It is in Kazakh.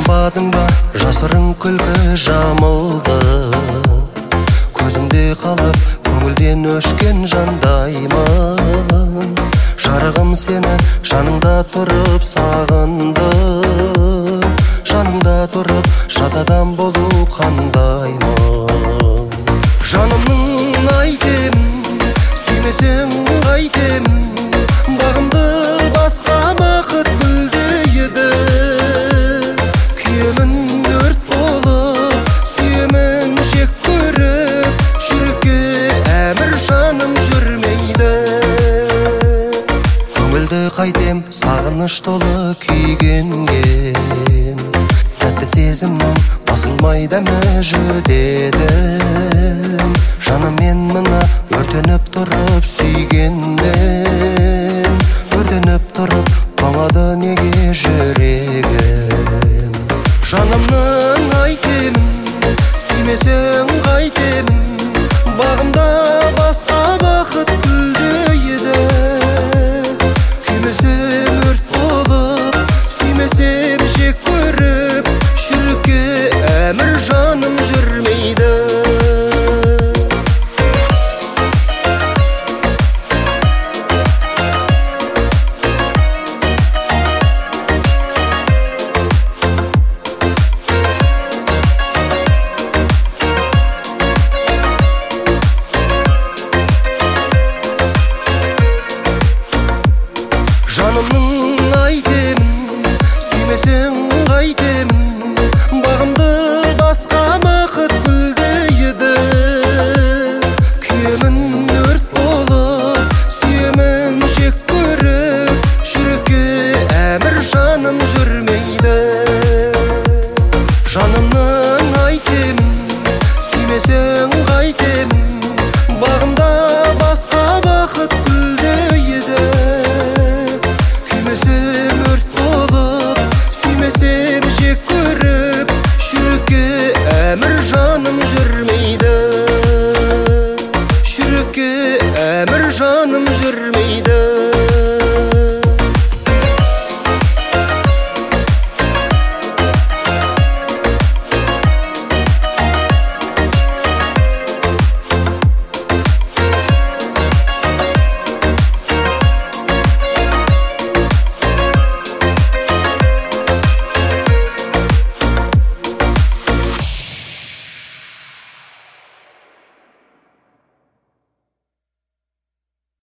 байқамадың ба жасырын күлкі жамылды, көзіңде қалып көңілден өшкен жандаймын. Жарығым сені жаныңда тұрып сағынды, жаныңда тұрып жат адам болу қандаймын. Жанымның айтемін, сүймесең қайтемін, бағымды басқа бақыт гүлдейді. Күйемін өрт болып, сүйемін жек көріп, жүрекке әмір жаным жүрмейді. Көңілді қайтем сағыныш толы күйгенген, тәтті сезімнің басылмай дәмі жүдедім. Жанымен мына өртеніп тұрып сүйгенмен, өртеніп тұрып тоңады неге жүрегім. Жанымның айтемін, сүймесең қайтемін, бағымда басқа бақыт гүлдейді. Күймесем өрт болып, сүймесем жек көріп, жүрекке әмір жаным жүрмейді. Жанымның айтемін, сүймесең қайтемін, бағымды басқа бақыт гүлдейді. Күйемін өрт болып, сүйемін жек көріп, жүрекке әмір жаным жүрмейді. Жанымның айтемін, сүймесең қайтемін, бағымда басқа бақыт гүлдейді. Күймесем өрт болып, сүймесем жек көріп, жүрекке әмір жаным жүрмейді. Жүрекке әмір жаным жүрмейді.